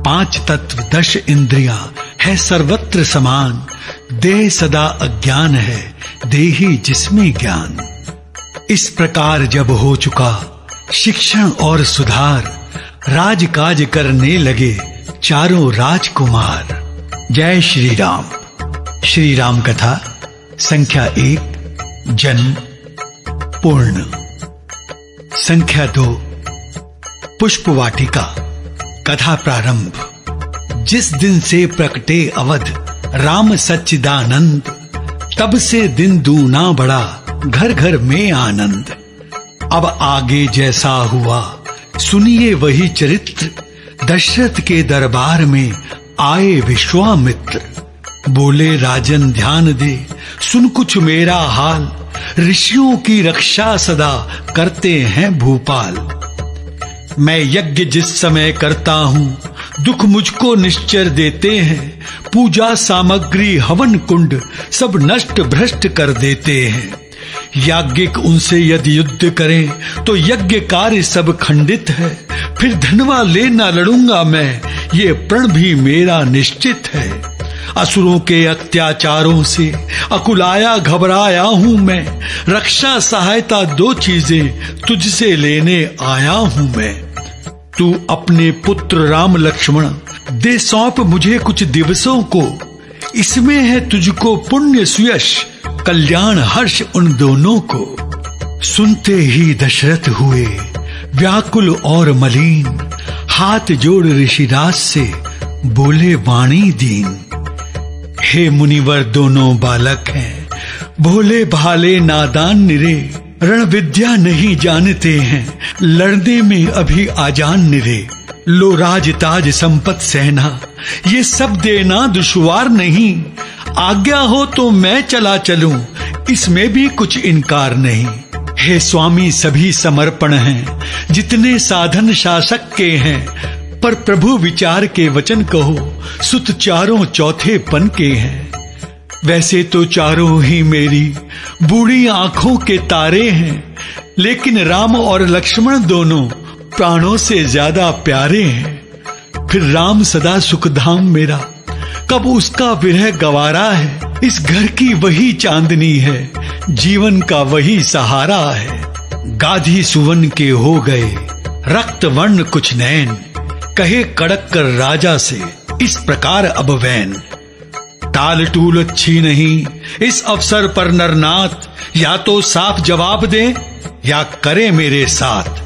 5 तत्व 10 इंद्रियां है सर्वत्र समान, देह सदा अज्ञान है, देही जिसमें ज्ञान। इस प्रकार जब हो चुका शिक्षण और सुधार, राजकाज करने लगे चारों राजकुमार। जय श्री राम। श्री राम कथा संख्या 1 जन्म पूर्ण। संख्या 2 पुष्प वाटिका। कथा प्रारंभ। जिस दिन से प्रकटे अवध राम सच्चिदानंद, तब से दिन दूना बढ़ा घर घर में आनंद। अब आगे जैसा हुआ सुनिए वही चरित्र, दशरथ के दरबार में आए विश्वामित्र। बोले राजन ध्यान दे सुन कुछ मेरा हाल, ऋषियों की रक्षा सदा करते हैं भूपाल। मैं यज्ञ जिस समय करता हूँ दुख मुझको निश्चर देते हैं, पूजा सामग्री हवन कुंड सब नष्ट भ्रष्ट कर देते हैं। याज्ञिक उनसे यदि युद्ध करें तो यज्ञ कार्य सब खंडित है, फिर धनवा ले न लड़ूंगा मैं, ये प्रण भी मेरा निश्चित है। असुरों के अत्याचारों से अकुलाया घबराया हूँ मैं, रक्षा सहायता 2 चीजें तुझसे लेने आया हूँ मैं। तू अपने पुत्र राम लक्ष्मण दे सौंप मुझे कुछ दिवसों को, इसमें है तुझको पुण्य सुयश कल्याण हर्ष उन दोनों को। सुनते ही दशरथ हुए व्याकुल और मलिन, हाथ जोड़ ऋषिराज से बोले वाणी दीन। हे मुनिवर दोनों बालक हैं, भोले भाले नादान निरे, रण विद्या नहीं जानते हैं, लड़ने में अभी आजान निरे। लो राज ताज संपत सेना, ये सब देना दुश्वार नहीं, आज्ञा हो तो मैं चला चलूं, इसमें भी कुछ इनकार नहीं। हे स्वामी सभी समर्पण हैं, जितने साधन शासक के हैं, पर प्रभु विचार के वचन कहो, सुत चारों चौथे पन के हैं। वैसे तो चारों ही मेरी बूढ़ी आंखों के तारे हैं, लेकिन राम और लक्ष्मण दोनों प्राणों से ज्यादा प्यारे हैं। फिर राम सदा सुखधाम मेरा, कब उसका विरह गवारा है। इस घर की वही चांदनी है, जीवन का वही सहारा है। गाधी सुवन के हो गए रक्त वर्ण कुछ नैन, कहे कड़क कर राजा से इस प्रकार अब वैन। टाल टूल अच्छी नहीं इस अवसर पर नरनाथ, या तो साफ जवाब दे या करे मेरे साथ।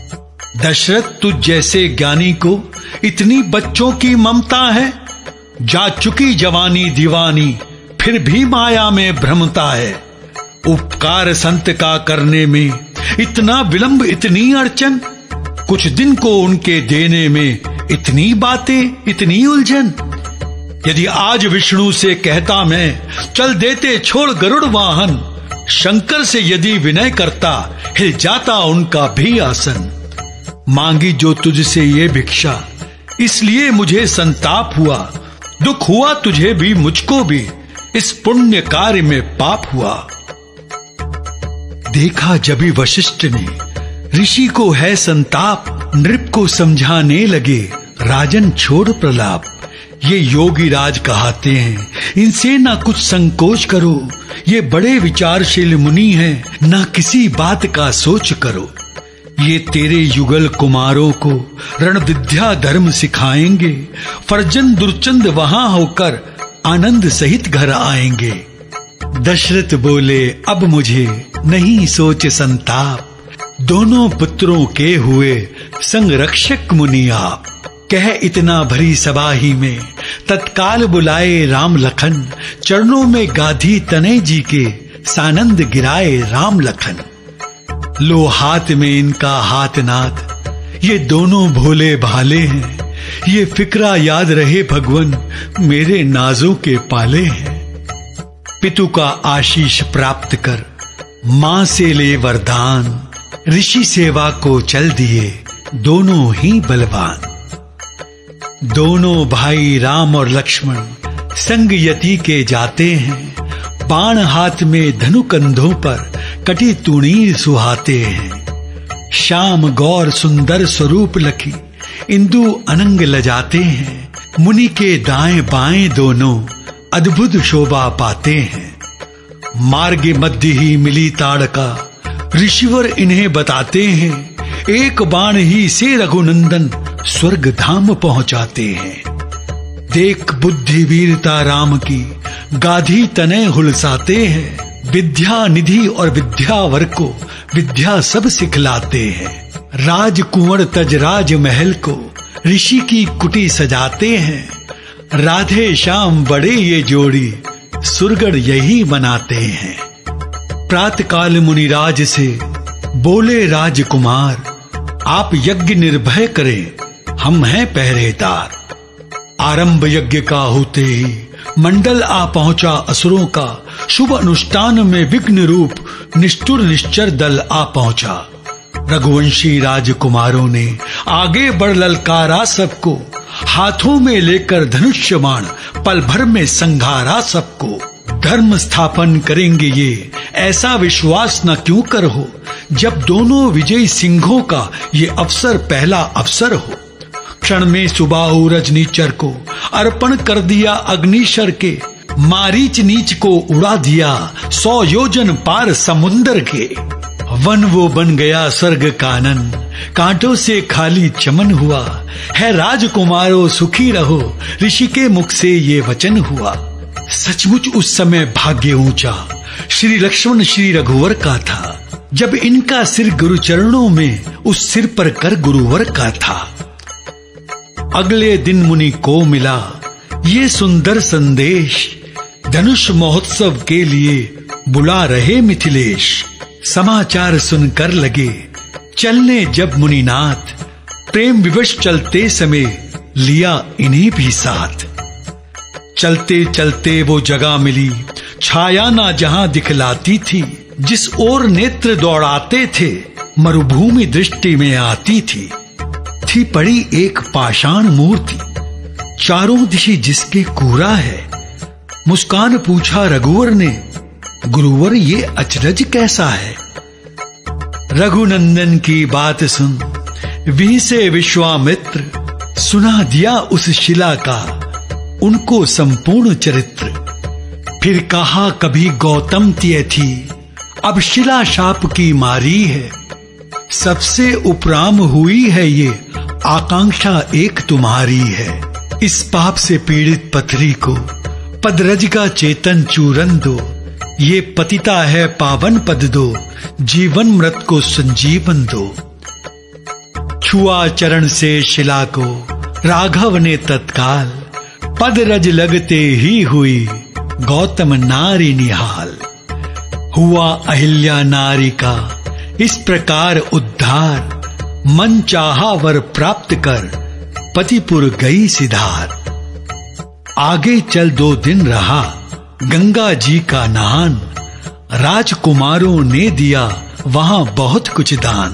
दशरथ तुझ जैसे ज्ञानी को इतनी बच्चों की ममता है, जा चुकी जवानी दीवानी फिर भी माया में भ्रमता है। उपकार संत का करने में इतना विलंब इतनी अड़चन, कुछ दिन को उनके देने में इतनी बातें इतनी उलझन। यदि आज विष्णु से कहता मैं चल देते छोड़ गरुड़ वाहन, शंकर से यदि विनय करता हिल जाता उनका भी आसन। मांगी जो तुझसे ये भिक्षा इसलिए मुझे संताप हुआ, दुख हुआ तुझे भी मुझको भी, इस पुण्य कार्य में पाप हुआ। देखा जब वशिष्ठ ने ऋषि को है संताप, नृप को समझाने लगे राजन छोड़ प्रलाप। ये योगी राज कहाते हैं इनसे ना कुछ संकोच करो, ये बड़े विचारशील मुनि हैं ना किसी बात का सोच करो। ये तेरे युगल कुमारों को रण विद्या धर्म सिखाएंगे, फर्जन दुर्चंद वहां होकर आनंद सहित घर आएंगे। दशरथ बोले अब मुझे नहीं सोच संताप, दोनों पुत्रों के हुए संरक्षक मुनि आप। कह इतना भरी सभा ही में तत्काल बुलाए राम लखन, चरणों में गाधी तनय जी के सानंद गिराए राम लखन। लो हाथ में इनका हाथ नाथ, ये दोनों भोले भाले हैं, ये फिक्रा याद रहे भगवन मेरे नाजों के पाले हैं। पितु का आशीष प्राप्त कर मां से ले वरदान, ऋषि सेवा को चल दिए दोनों ही बलवान। दोनों भाई राम और लक्ष्मण संग यति के जाते हैं, बाण हाथ में धनु कंधों पर कटी तुणीर सुहाते हैं। श्याम गौर सुंदर स्वरूप लखी इंदु अनंग लजाते हैं। मुनि के दाएं बाएं दोनों अद्भुत शोभा पाते हैं। मार्ग मध्य ही मिली ताड़का, ऋषिवर इन्हें बताते हैं। एक बाण ही से रघुनंदन स्वर्ग धाम पहुंचाते हैं। देख बुद्धि वीरता राम की, गाधी तनय हुलसाते हैं। विद्या निधि और विद्यावर को विद्या सब सिखलाते हैं। राजकुंवर तज राज महल को ऋषि की कुटी सजाते हैं। राधे श्याम बड़े ये जोड़ी सुरगढ़ यही बनाते हैं। प्रातकाल मुनिराज से बोले राजकुमार, आप यज्ञ निर्भय करें, हम हैं पहरेदार। आरंभ यज्ञ का होते ही मंडल आ पहुंचा असुरों का। शुभ अनुष्ठान में विघ्न रूप निष्ठुर निश्चर दल आ पहुंचा। रघुवंशी राजकुमारों ने आगे बढ़ ललकारा सबको। हाथों में लेकर धनुष्य बाण पल भर में संघारा सबको। धर्म स्थापन करेंगे ये, ऐसा विश्वास न क्यों कर हो। जब दोनों विजयी सिंहों का ये अवसर पहला अवसर हो। क्षण में सुबाहु रजनीचर को अर्पण कर दिया अग्निशर के। मारीच नीच को उड़ा दिया 100 योजन पार समुंदर के। वन वो बन गया स्वर्ग कानन, कांटों से खाली चमन हुआ। है राजकुमारों सुखी रहो, ऋषि के मुख से ये वचन हुआ। सचमुच उस समय भाग्य ऊंचा श्री लक्ष्मण श्री रघुवर का था। जब इनका सिर गुरु चरणों में उस सिर पर कर गुरुवर का था। अगले दिन मुनि को मिला ये सुंदर संदेश। धनुष महोत्सव के लिए बुला रहे मिथिलेश। समाचार सुनकर लगे चलने जब मुनिनाथ। प्रेम विवश चलते समय लिया इन्हें भी साथ। चलते चलते वो जगह मिली, छाया ना जहां दिखलाती थी। जिस ओर नेत्र दौड़ाते थे मरुभूमि दृष्टि में आती थी। थी पड़ी एक पाषाण मूर्ति, चारों दिशा जिसके कोरा है। मुस्कान पूछा रघुवर ने, गुरुवर ये अचरज कैसा है। रघुनंदन की बात सुन वी से विश्वामित्र। सुना दिया उस शिला का उनको संपूर्ण चरित्र। फिर कहा कभी गौतम त्य थी, अब शिला शाप की मारी है। सबसे उपराम हुई है ये, आकांक्षा एक तुम्हारी है। इस पाप से पीड़ित पथरी को पदरज का चेतन चूरन दो। ये पतिता है पावन पद दो, जीवन मृत को संजीवन दो। छुआ चरण से शिला को राघव ने तत्काल। पदरज लगते ही हुई गौतम नारी निहाल। हुआ अहिल्या नारी का इस प्रकार उद्धार। मन चाहा वर प्राप्त कर पतिपुर गई सिधार। आगे चल 2 दिन रहा गंगा जी का नहान। राजकुमारों ने दिया वहां बहुत कुछ दान।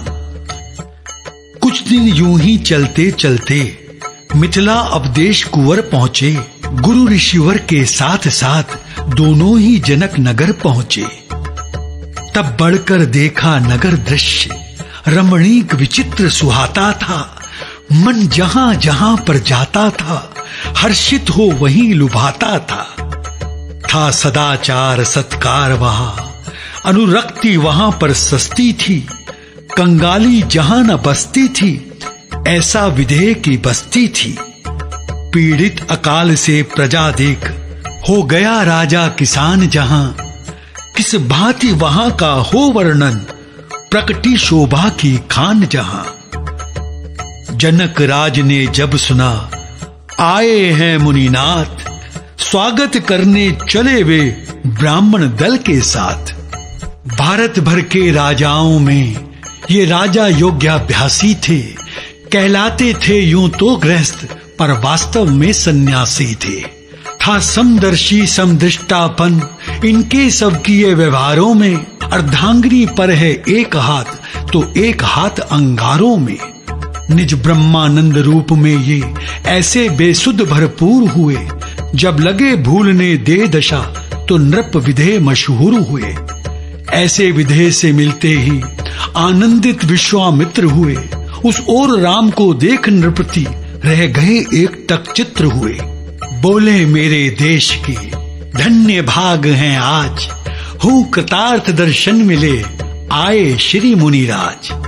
कुछ दिन यूं ही चलते चलते मिथिला अवदेश कुंवर पहुंचे। गुरु ऋषिवर के साथ साथ दोनों ही जनक नगर पहुंचे। तब बढ़कर देखा नगर दृश्य रमणीक विचित्र सुहाता था। मन जहां जहां पर जाता था हर्षित हो वहीं लुभाता था सदाचार सत्कार वहां, अनुरक्ति वहां पर सस्ती थी। कंगाली जहां न बसती थी ऐसा विधेय की बस्ती थी। पीड़ित अकाल से प्रजा देख हो गया राजा किसान जहां। किस भांति वहां का हो वर्णन, प्रकटी शोभा की खान जहां। जनक राज ने जब सुना आए हैं मुनिनाथ। स्वागत करने चले वे ब्राह्मण दल के साथ। भारत भर के राजाओं में ये राजा योग्याभ्यासी थे। कहलाते थे यूं तो गृहस्थ पर वास्तव में सन्यासी थे। था समदर्शी समदृष्टापन इनके सब किए व्यवहारों में। अर्धांगिनी पर है एक हाथ तो एक हाथ अंगारों में। निज ब्रह्मानंद रूप में ये ऐसे बेसुध भरपूर हुए। जब लगे भूलने दे दशा तो नृप विधेय मशहूर हुए। ऐसे विधेय से मिलते ही आनंदित विश्वामित्र हुए उस ओर राम को देख नृपति रह गए एक टक चित्र हुए। बोले मेरे देश के धन्य भाग हैं आज, हूँ कृतार्थ दर्शन मिले आए श्री मुनिराज।